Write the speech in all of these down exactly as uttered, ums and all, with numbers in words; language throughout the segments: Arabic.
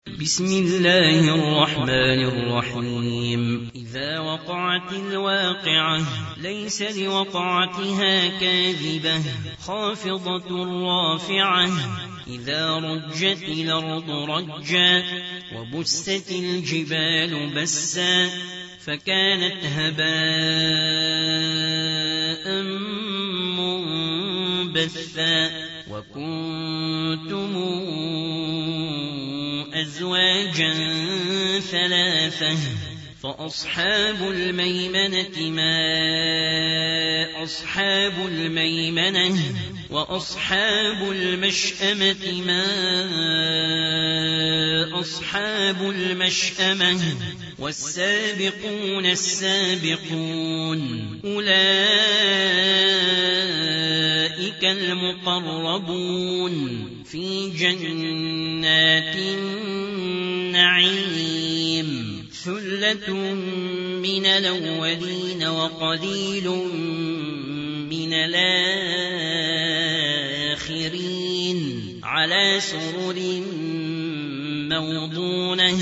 بسم الله الرحمن الرحيم إذا وقعت الواقعة ليس لوقعتها كاذبة خافضة رافعة إذا رجت الأرض رجا وبست الجبال بسا فكانت هباء منبثا وكنتم أزواجا ثلاثة فأصحاب الميمنة ما أصحاب الميمنة وأصحاب المشأمة ما أصحاب المشأمة والسابقون السابقون أولئك المقربون في جنات النعيم ثلة من الأولين وقليل من الآخرين على سرر موضونة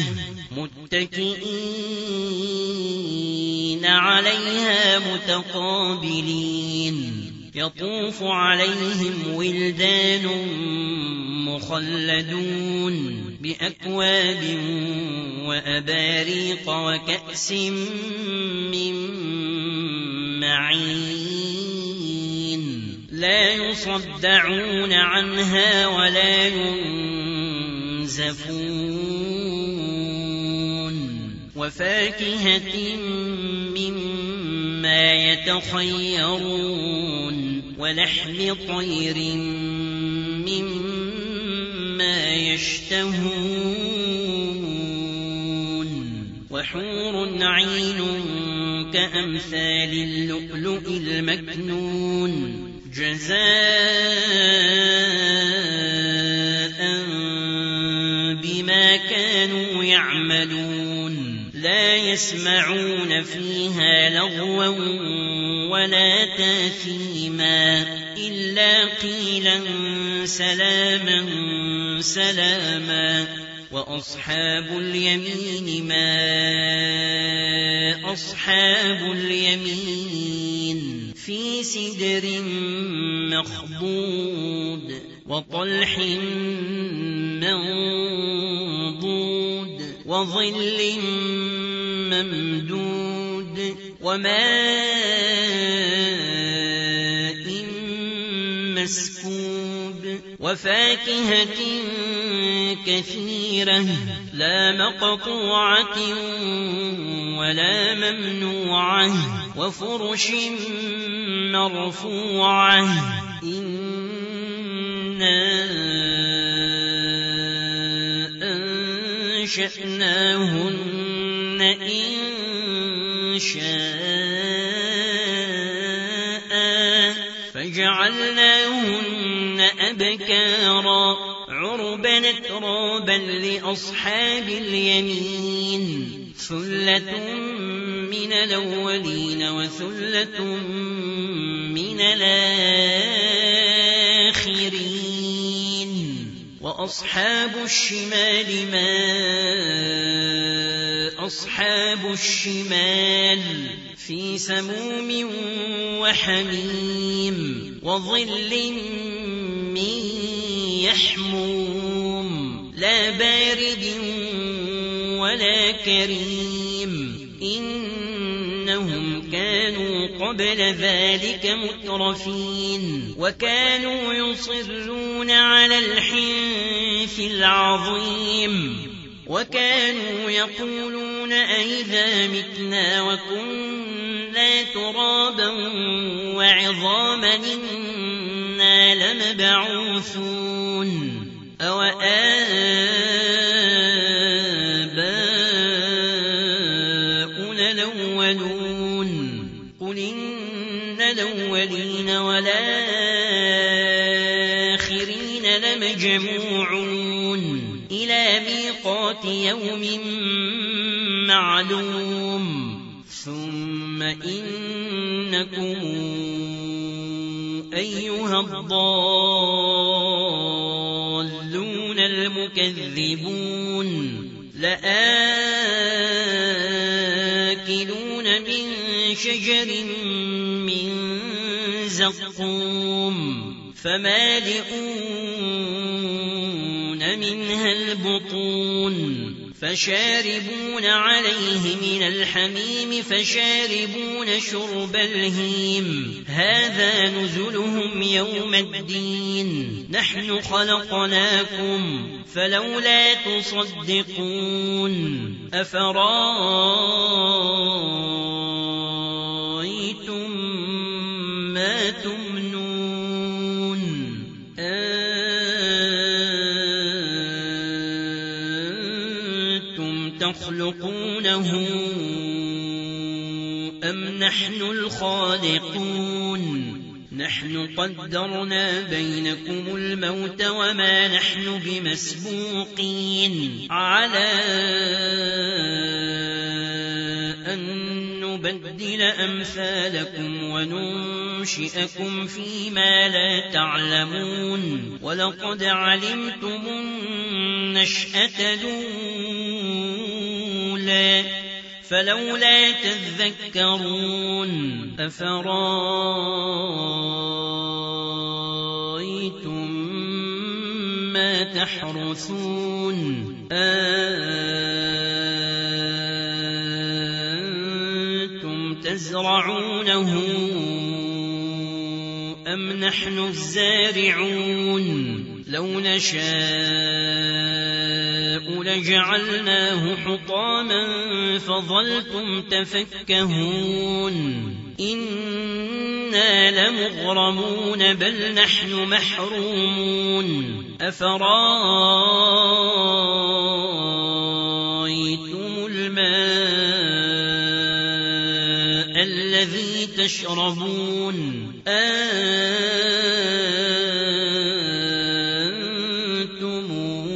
متكئين عليها متقابلين يطوف عليهم ولدان مخلدون بأكواب وأباريق وكأس من معين لا يصدعون عنها ولا ينزفون وفاكهة مما يتخيرون ولحم طير مما يشتهون وحور عين كأمثال اللؤلؤ المكنون جزاء بما كانوا يعملون لا يسمعون فيها لغوا ولا تاثيما إلا قيلا سلاما سلاما وأصحاب اليمين ما أصحاب اليمين في سدر مخضود وطلح منضود وظل ممدود وماء مسكوب وفاكهة كثيرة لا مقطوعة ولا ممنوعة وفرش مرفوعة إنا أنشأناهن إن شاء فجعلناهن أبكارا عربا أترابا لأصحاب اليمين ثلة من الأولين وثلة من الآخرين وأصحاب الشمال ما أصحاب الشمال في سموم وحميم وظل من يحموم لا بارد ولا كريم إنهم كانوا قبل ذلك مترفين وكانوا يصرون على الحنث العظيم وكانوا يقولون أئذا متنا وكنا ترابا وعظاما إنا لمبعوثون أوآباؤنا الأولون قل إن الأولين والآخرين لمجموعون إلى ميقات يوم معلوم ثم إنكم أيها الضالون المكذبون تكذبون لآكلون من شجر من زقوم فمالئون منها البطون فشاربون عليه من الحميم فشاربون شرب الهيم هذا نزلهم يوم الدين نحن خلقناكم فلولا تصدقون أفرأيتم ما تمنون أنتم تخلقونه أم نحن الخالقون نحن قدرنا بينكم الموت وما نحن بمسبوقين على أن نبدل أمثالكم وننشئكم فيما لا تعلمون ولقد علمتم النشأة الأولى فلولا تذكرون أفرأيتم ما تحرثون أنتم تزرعونه أم نحن الزارعون لو نشاء لجعلناه حطاما فظلتم تفكهون إنا لمغرمون بل نحن محرومون أفرأيتم الماء الذي تشربون أنتم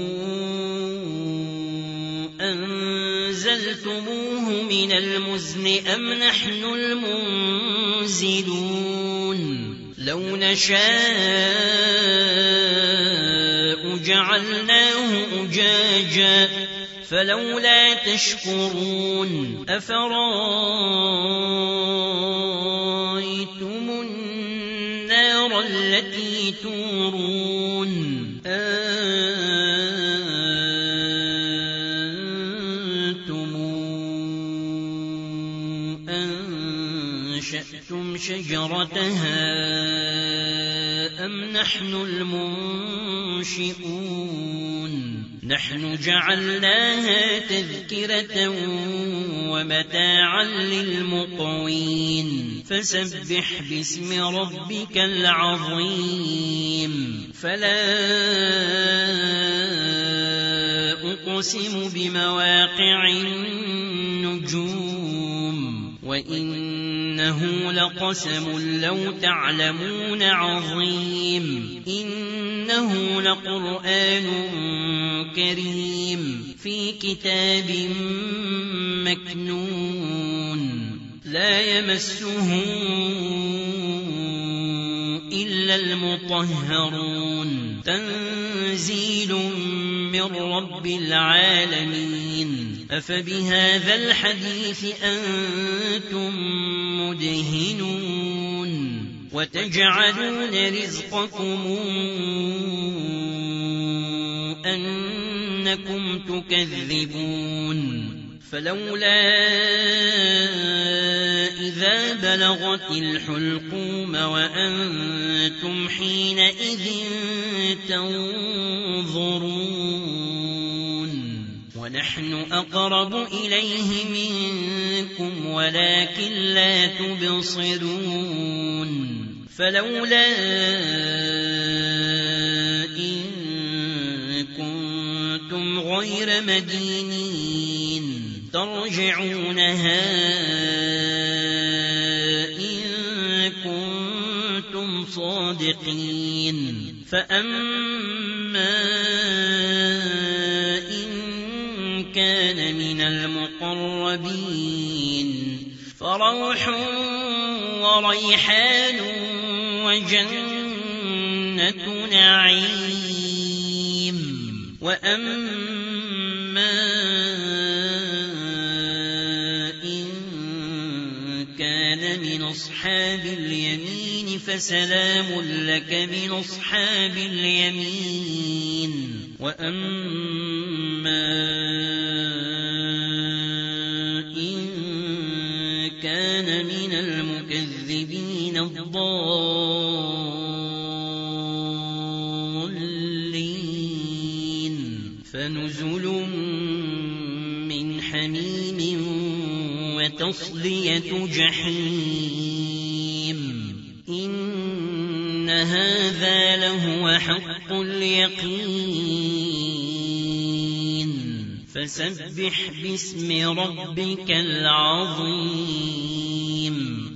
أنزلتموه من المزن أم نحن المنزلون لو نشاء جعلناه أجاجا فلولا تشكرون أفرأيتم النار التي تورون أنتم أنشأتم شجرتها أم نحن المنشئون نحن جعلناها تذكرة ومتاعا للمقوين فسبح باسم ربك العظيم فلا أقسم بمواقع النجوم وإنه لقسم لو تعلمون عظيم إنه لقرآن كريم في كتاب مكنون لا يمسه إلا المطهرون تنزيل من رب العالمين أفبهذا الحديث أنتم مدهنون وتجعلون رزقكم أنكم تكذبون فلولا إذا بلغت الحلقوم وأنتم حينئذ تنظرون ونحن أقرب إليه منكم ولكن لا تبصرون فلولا إن كنتم غير مدينين ترجعونها إن كنتم صادقين فأما إن كان من المقربين فروح وريحان وجنة نعيم وأما إن كان من أصحاب اليمين فسلام لك من أصحاب اليمين وأما إن كان من المكذبين الضالين فنزل من حميم وتصلية جحيم إن هذا لهو حق اليقين فسبح باسم ربك العظيم